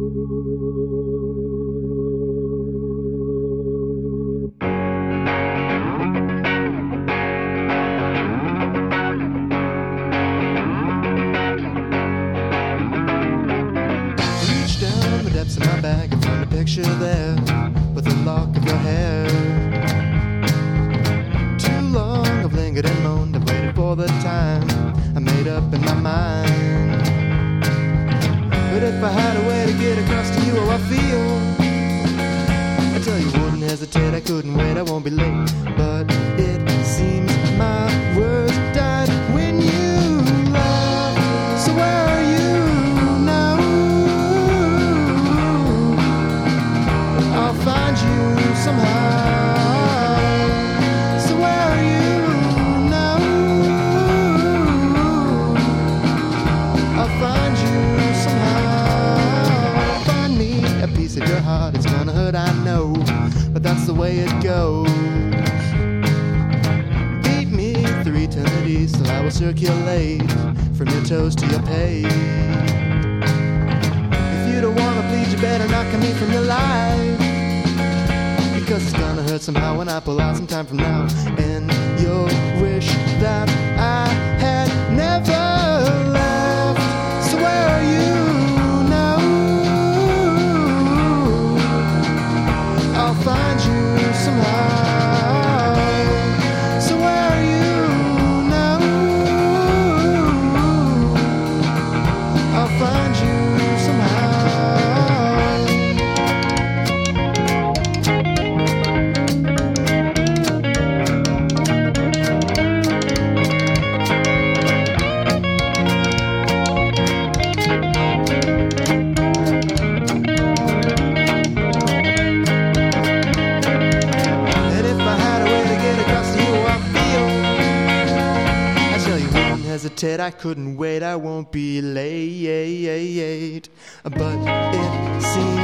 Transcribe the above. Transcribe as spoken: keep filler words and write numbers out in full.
In my bag and found a picture there with a lock of your hair. Too long I've lingered and moaned, I've waited for the time I made up in my mind. But if I had a way to get across to you how I feel, I tell you wouldn't hesitate, I couldn't wait, I won't be late. But it seems my words died when you left. So where are you now? I'll find you somehow. So where are you now? I'll find you somehow. Find me a piece of your heart. It's gonna hurt, I know, but that's the way it goes. Beat me through eternity, still I will circulate from your toes to your page. If you don't wanna please, you better not come in from your life, because it's gonna hurt somehow when I pull out some time from now. And you'll wish that I had never left. So where are you now? I'll find you somehow. So where are you now? I'll find you somehow. Hesitate, I couldn't wait, I won't be late. But it seems